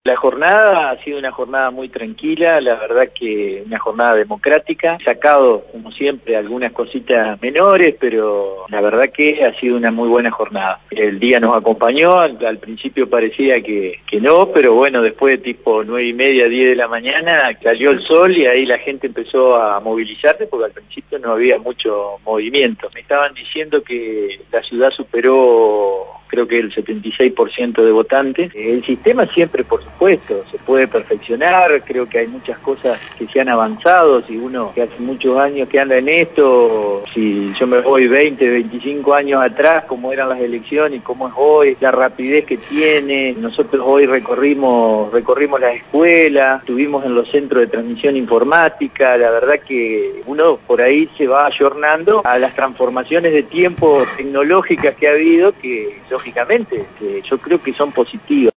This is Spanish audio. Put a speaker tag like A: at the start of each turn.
A: La jornada ha sido una jornada muy tranquila, la verdad que una jornada democrática, sacado como siempre algunas cositas menores, pero la verdad que ha sido una muy buena jornada. El día nos acompañó, al principio parecía que no, pero bueno, después tipo 9:30, 10 de la mañana salió el sol y ahí la gente empezó a movilizarse porque al principio no había mucho movimiento. Me estaban diciendo que la ciudad superó creo que el 76% de votantes. El sistema siempre, por supuesto, se puede perfeccionar, creo que hay muchas cosas que se han avanzado, si uno que hace muchos años que anda en esto, si yo me voy 20, 25 años atrás, cómo eran las elecciones y cómo es hoy, la rapidez que tiene, nosotros hoy recorrimos las escuelas, estuvimos en los centros de transmisión informática, la verdad que uno por ahí se va ayornando a las transformaciones de tiempo tecnológicas que ha habido, que lógicamente yo creo que son positivas.